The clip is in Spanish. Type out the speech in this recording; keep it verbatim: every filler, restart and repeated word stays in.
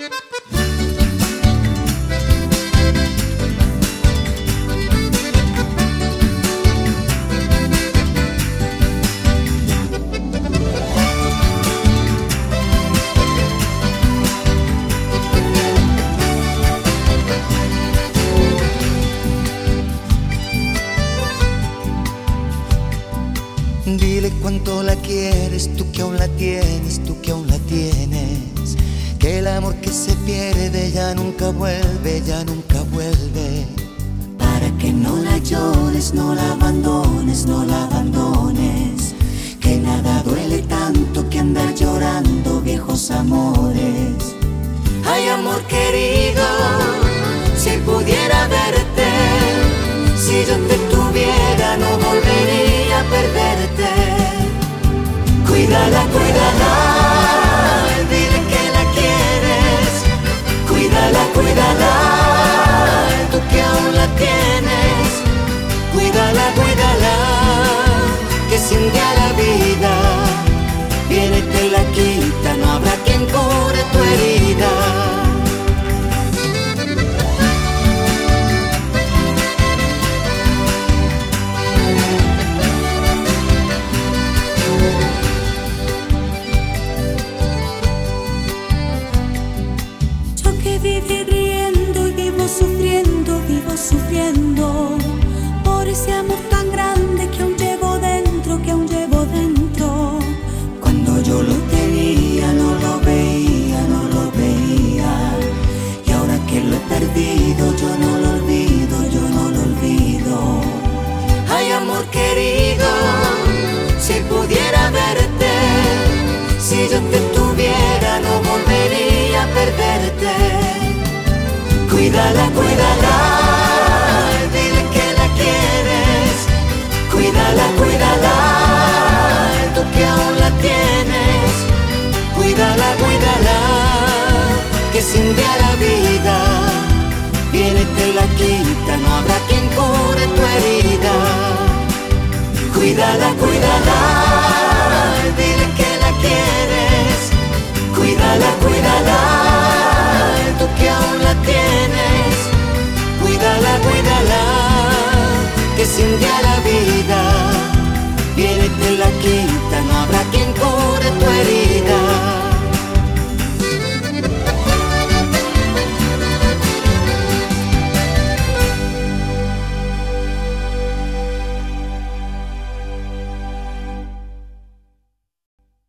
Dile cuánto la quieres, tú que aún la tienes, tú que aún la tienes. Que el amor que se pierde ya nunca vuelve, ya nunca vuelve. Para que no la llores, no la abandones, no la abandones. Que nada duele tanto que andar llorando viejos amores. Ay, amor querido, si pudiera verte, si yo te tuviera no volvería a perderte. Cuídala, cuídala, dile que la quieres. Cuídala, cuídala, tú que aún la tienes. Cuídala, cuídala, que si un día la vida viene y te la quita, no habrá quien cure tu herida. Viví riendo y vivo sufriendo, vivo sufriendo por ese amor tan grande que aún llevo dentro, que aún llevo dentro. Cuando yo lo tenía no lo veía, no lo veía, y ahora que lo he perdido yo no lo olvido, yo no lo olvido. Ay, amor querido, si pudiera verte, si yo te tuviera no volvería a perderte. Cuídala, cuídala, dile que la quieres. Cuídala, cuídala, tú que aún la tienes. Cuídala, cuídala, que si un día la vida viene y te la quita, no habrá quien cure tu herida. Cuídala, cuídala.